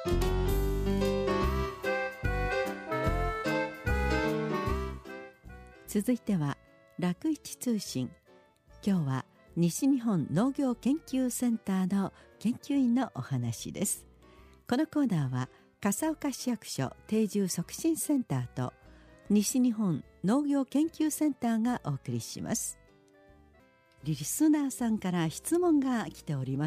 続いては楽市通信。今日は西日本農業研究センターの研究員のお話です。このコーナーは笠岡市役所定住促進センターと西日本農業研究センターがお送りします。リスナーさんから質問が来ております。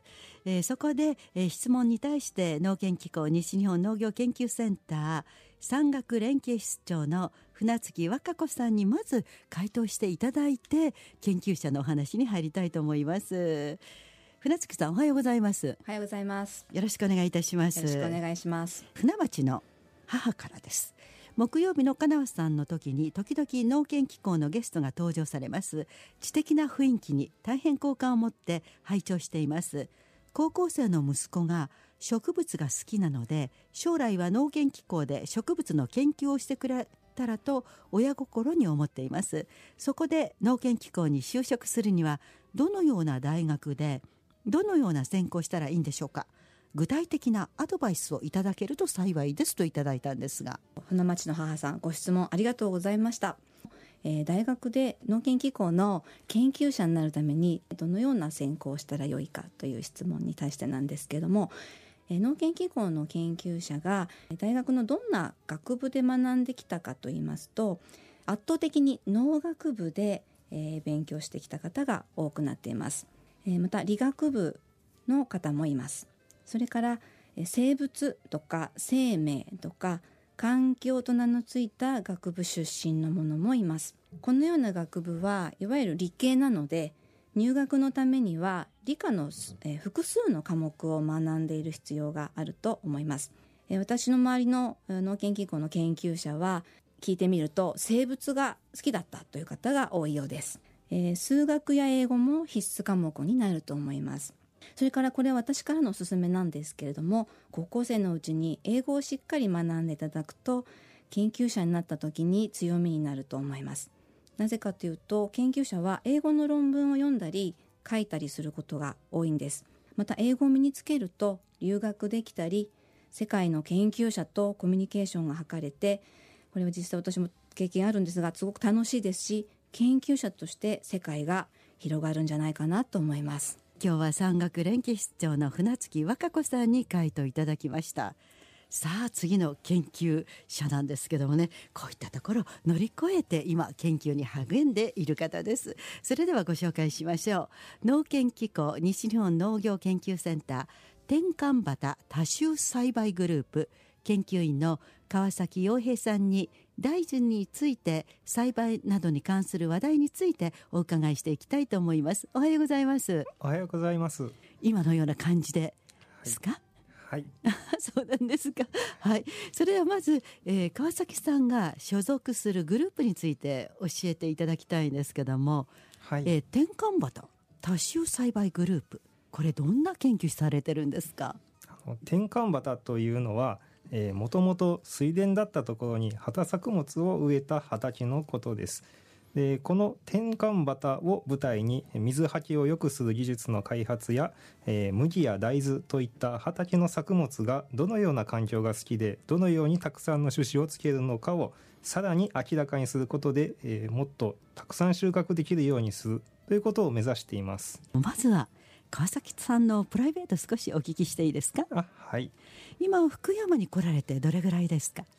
そこで、質問に対して農研機構西日本農業研究センター産学連携室長の船月和歌子さんにまず回答していただいて、研究者のお話に入りたいと思います。船月さん、おはようございます。 おはようございます。 よろしくお願いいたします。 よろしくお願いします。 船町の母からです。木曜日の金尾さんの時に時々農研機構のゲストが登場されます。知的な雰囲気に大変好感を持って拝聴しています。高校生の息子が植物が好きなので、将来は農研機構で植物の研究をしてくれたらと親心に思っています。そこで農研機構に就職するにはどのような大学でどのような専攻したらいいんでしょうか。具体的なアドバイスをいただけると幸いですといただいたんですが。 船町の母さん、ご質問ありがとうございました。大学で農研機構の研究者になるためにどのような専攻をしたらよいかという質問に対してなんですけれども、農研機構の研究者が大学のどんな学部で学んできたかといいますと、圧倒的に農学部で勉強してきた方が多くなっています。また理学部の方もいます。それから生物とか生命とか環境と名のついた学部出身の者もいます。このような学部はいわゆる理系なので、入学のためには理科の複数の科目を学んでいる必要があると思います。私の周りの農研機構の研究者は聞いてみると生物が好きだったという方が多いようです。数学や英語も必須科目になると思います。それからこれは私からのおすすめなんですけれども、高校生のうちに英語をしっかり学んでいただくと研究者になった時に強みになると思います。なぜかというと、研究者は英語の論文を読んだり書いたりすることが多いんです。また英語を身につけると留学できたり、世界の研究者とコミュニケーションが図れて、これは実際私も経験あるんですがすごく楽しいですし、研究者として世界が広がるんじゃないかなと思います。 今日は産学連携室長の船月和歌子さんに回答いただきました。さあ次の研究者なんですけどもね、こういったところ乗り越えて今研究に励んでいる方です。それではご紹介しましょう。農研機構西日本農業研究センター天間畑多種栽培グループ研究員の川崎洋平さんに大豆について、栽培などに関する話題についてお伺いしていきたいと思います。おはようございます。 おはようございます。 今のような感じですか？ はい、 そうなんですか。はい。それではまず、川崎さんが所属するグループについて教えていただきたいんですけども、 はい、 天間畑多種栽培グループ、これどんな研究されてるんですか？ 天間畑というのはもともと水田だったところに畑作物を植えた畑のことです。でこの天間畑を舞台に水はけを良くする技術の開発や、麦や大豆といった畑の作物がどのような環境が好きでどのようにたくさんの種子をつけるのかをさらに明らかにすることで、もっとたくさん収穫できるようにするということを目指しています。 まずは川崎さんのプライベート少しお聞きしていいですか？ はい。 今福山に来られてどれぐらいですか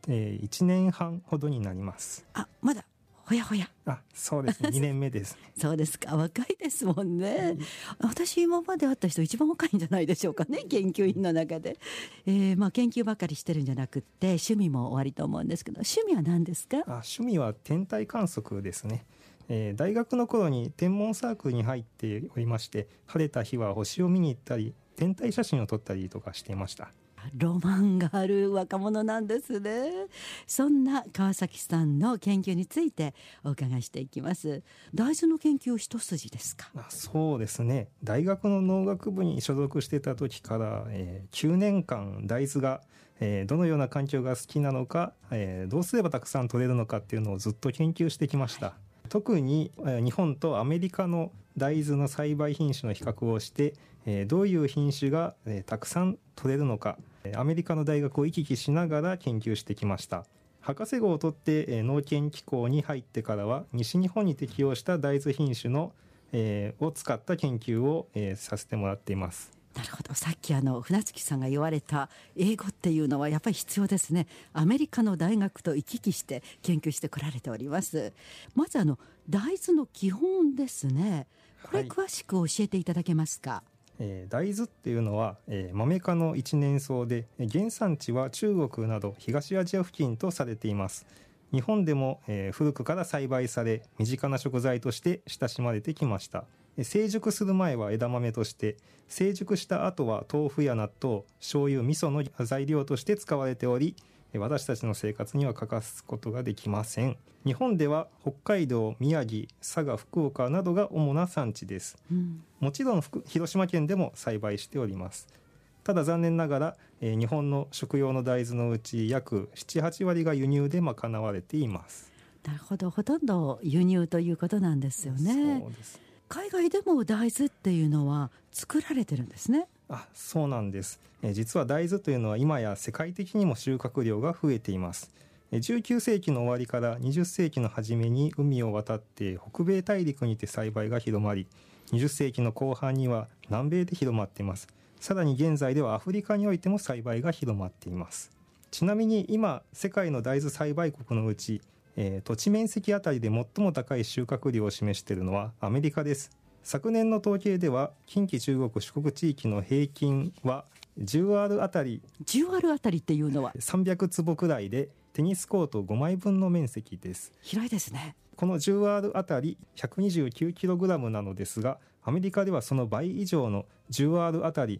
？1年半ほどになります。 まだほやほや。 そうですね。2年目ですね。 そうですか。若いですもんね。私今まで会った人一番若いんじゃないでしょうかね、研究員の中で。研究ばかりしてるんじゃなくって趣味もおありと思うんですけど、趣味は何ですか？ 趣味は天体観測ですね。大学の頃に天文サークルに入っておりまして、晴れた日は星を見に行ったり天体写真を撮ったりとかしていました。 ロマンがある若者なんですね。そんな川崎さんの研究についてお伺いしていきます。大豆の研究一筋ですか？ そうですね。大学の農学部に所属していた時から、9年間大豆が、どのような環境が好きなのか、どうすればたくさん取れるのかっていうのをずっと研究してきました。特に日本とアメリカの大豆の栽培品種の比較をして、どういう品種がたくさん取れるのか、 アメリカの大学を行き来しながら研究してきました。博士号を取って農研機構に入ってからは西日本に適応した大豆品種のを使った研究をさせてもらっています。 なるほど。さっき船月さんが言われた英語っていうのはやっぱり必要ですね。アメリカの大学と行き来して研究してこられております。まず大豆の基本ですね。これ詳しく教えていただけますか？ 大豆っていうのは、マメ科の一年草で原産地は中国など東アジア付近とされています。日本でも、古くから栽培され身近な食材として親しまれてきました。成熟する前は枝豆として、成熟した後は豆腐や納豆、醤油、味噌の材料として使われており、私たちの生活には欠かすことができません。日本では北海道、宮城、佐賀、福岡などが主な産地です。もちろん広島県でも栽培しております。ただ残念ながら、日本の食用の大豆のうち約 7,8 割が輸入で賄われています。 なるほど。ほとんど輸入ということなんですよね。 そうです。 海外でも大豆っていうのは作られてるんですね。 そうなんです。実は大豆というのは今や世界的にも収穫量が増えています。19世紀の終わりから20世紀の初めに海を渡って北米大陸にて栽培が広まり、20世紀の後半には南米で広まっています。さらに現在ではアフリカにおいても栽培が広まっています。ちなみに今世界の大豆栽培国のうち、土地面積あたりで最も高い収穫量を示しているのはアメリカです。昨年の統計では近畿中国四国地域の平均は10アールあたりっていうのは 300坪くらいでテニスコート5枚分の面積です。 広いですね。 この10アールあたり 129kg なのですが、アメリカではその倍以上の10アールあたり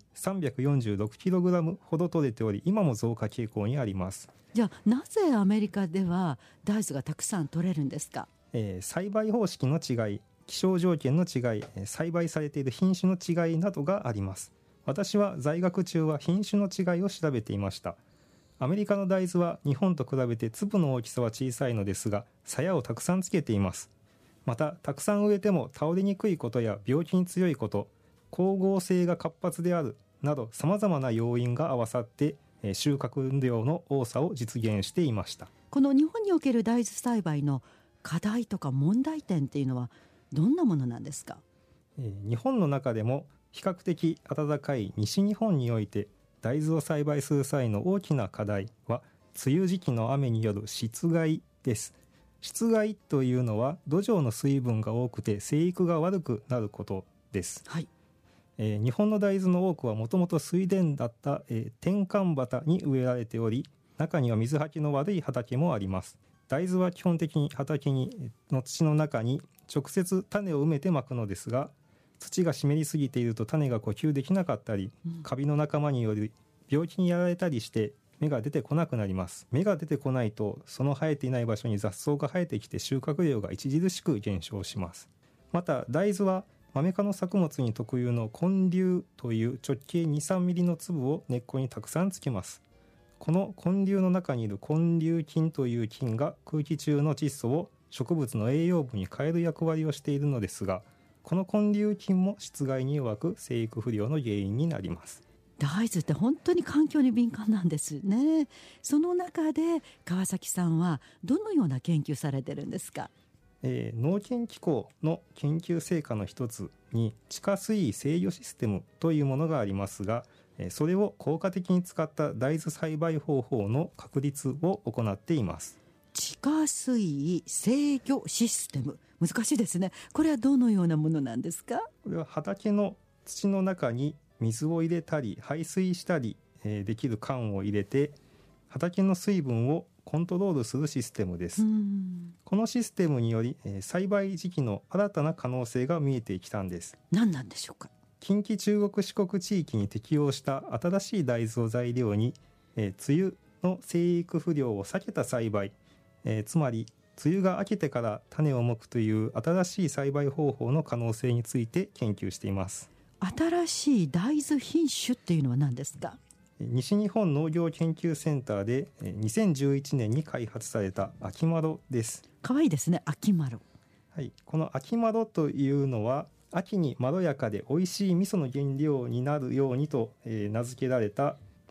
346kg ほど取れており、今も増加傾向にあります。 じゃあなぜアメリカでは大豆がたくさん取れるんですか？ 栽培方式の違い、気象条件の違い、栽培されている品種の違いなどがあります。私は在学中は品種の違いを調べていました。アメリカの大豆は日本と比べて粒の大きさは小さいのですが、鞘をたくさんつけています。またたくさん植えても倒れにくいことや病気に強いこと、光合成が活発であるなどさまざまな要因が合わさって収穫量の多さを実現していました。 この日本における大豆栽培の課題とか問題点っていうのはどんなものなんですか？ 日本の中でも比較的暖かい西日本において大豆を栽培する際の大きな課題は梅雨時期の雨による湿害です。湿害というのは土壌の水分が多くて生育が悪くなることです。日本の大豆の多くはもともと水田だった、天干畑に植えられており、中には水はけの悪い畑もあります。大豆は基本的に畑の土の中に直接種を埋めてまくのですが、土が湿りすぎていると種が呼吸できなかったり、カビの仲間により病気にやられたりして芽が出てこなくなります。芽が出てこないとその生えていない場所に雑草が生えてきて収穫量が著しく減少します。また大豆はマメ科の作物に特有の根粒という直径 2,3 ミリの粒を根っこにたくさんつけます。この根粒の中にいる根粒菌という菌が空気中の窒素を植物の栄養分に変える役割をしているのですが、この根粒菌も湿害に弱く生育不良の原因になります。 大豆って本当に環境に敏感なんですね。その中で川崎さんはどのような研究されてるんですか？ 農研機構の研究成果の一つに地下水位制御システムというものがありますが、それを効果的に使った大豆栽培方法の確立を行っています。 地下水位制御システム、難しいですね。これはどのようなものなんですか？ これは畑の土の中に水を入れたり排水したりできる管を入れて畑の水分をコントロールするシステムです。このシステムにより栽培時期の新たな可能性が見えてきたんです。 何なんでしょうか？ 近畿中国四国地域に適応した新しい大豆を材料に梅雨の生育不良を避けた栽培、つまり梅雨が明けてから種をまくという新しい栽培方法の可能性について研究しています。 新しい大豆品種っていうのは何ですか？ 西日本農業研究センターで2011年に開発された秋まろです。 かわいいですね、秋まろ。 はい、この秋まろというのは秋にまろやかで美味しい味噌の原料になるようにと名付けられた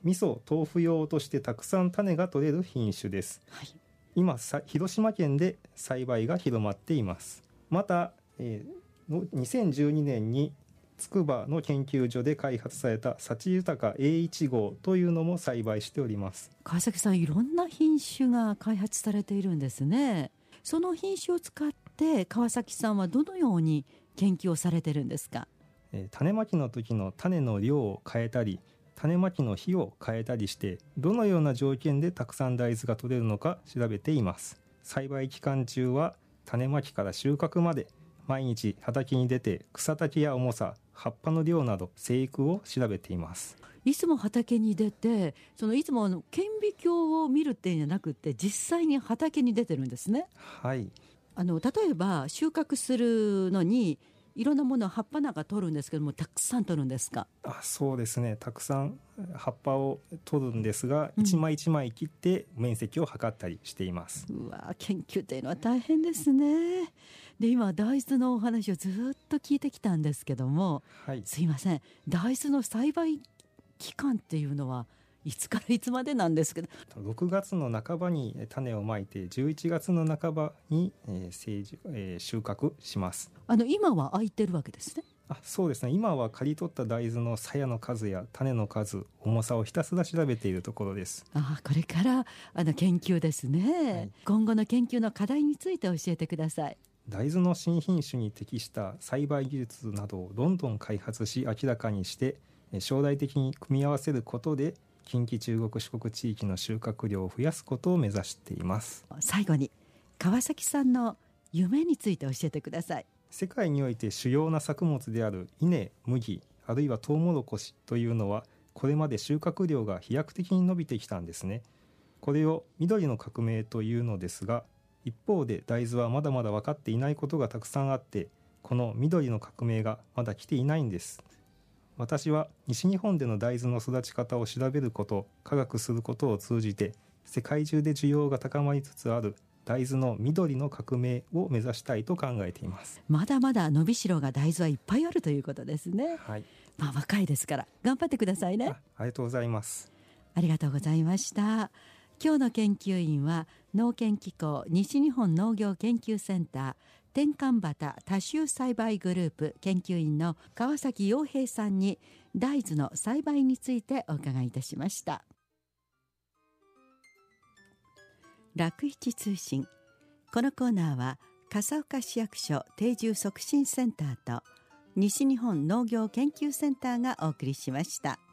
味噌豆腐用としてたくさん種が取れる品種です。 はい、 今広島県で栽培が広まっています。また、2012年に筑波の研究所で開発された幸豊 A1 号というのも栽培しております。 川崎さん、いろんな品種が開発されているんですね。その品種を使って川崎さんはどのように研究をされてるんですか？ 種まきの時の種の量を変えたり、種まきの日を変えたりして、どのような条件でたくさん大豆が取れるのか調べています。栽培期間中は種まきから収穫まで毎日畑に出て草丈や重さ、葉っぱの量など生育を調べています。 いつも畑に出て、いつも顕微鏡を見るっていうんじゃなくて、実際に畑に出てるんですね。 はい、 例えば収穫するのにいろんなものを葉っぱなんか取るんですけども、たくさん取るんですか？ そうですね、たくさん葉っぱを取るんですが、一枚一枚切って面積を測ったりしています。 うわ、研究っていうのは大変ですね。で、今大豆のお話をずっと聞いてきたんですけども、 はい、 すいません、大豆の栽培期間っていうのはいつからいつまでなんですけど。 6月の半ばに種をまいて11月の半ばに収穫します。 今は空いてるわけですね。 そうですね、今は刈り取った大豆の鞘の数や種の数、重さをひたすら調べているところです。 これから研究ですね、 はい、 今後の研究の課題について教えてください。 大豆の新品種に適した栽培技術などをどんどん開発し明らかにして、将来的に組み合わせることで近畿中国四国地域の収穫量を増やすことを目指しています。 最後に川崎さんの夢について教えてください。 世界において主要な作物である稲、麦、あるいはトウモロコシというのはこれまで収穫量が飛躍的に伸びてきたんですね。これを緑の革命というのですが、一方で大豆はまだまだ分かっていないことがたくさんあって、この緑の革命がまだ来ていないんです。私は西日本での大豆の育ち方を調べること、科学することを通じて世界中で需要が高まりつつある大豆の緑の革命を目指したいと考えています。 まだまだ伸びしろが大豆はいっぱいあるということですね。 はい、 若いですから頑張ってくださいね。 ありがとうございます。 ありがとうございました。今日の研究員は農研機構西日本農業研究センター天間畑多種栽培グループ研究員の川崎洋平さんに大豆の栽培についてお伺いいたしました。楽市通信。このコーナーは笠岡市役所定住促進センターと西日本農業研究センターがお送りしました。